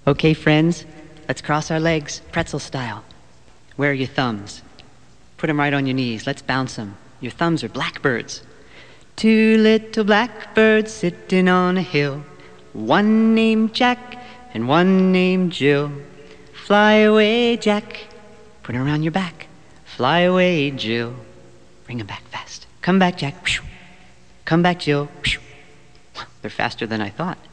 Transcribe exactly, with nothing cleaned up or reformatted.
Okay, friends, let's cross our legs, pretzel style. Where are your thumbs? Put them right on your knees. Let's bounce them. Your thumbs are blackbirds. Two little blackbirds sitting on a hill. One named Jack and one named Jill. Fly away, Jack. Put 'em around your back. Fly away, Jill. Bring 'em back fast. Come back, Jack. Come back, Jill. They're faster than I thought.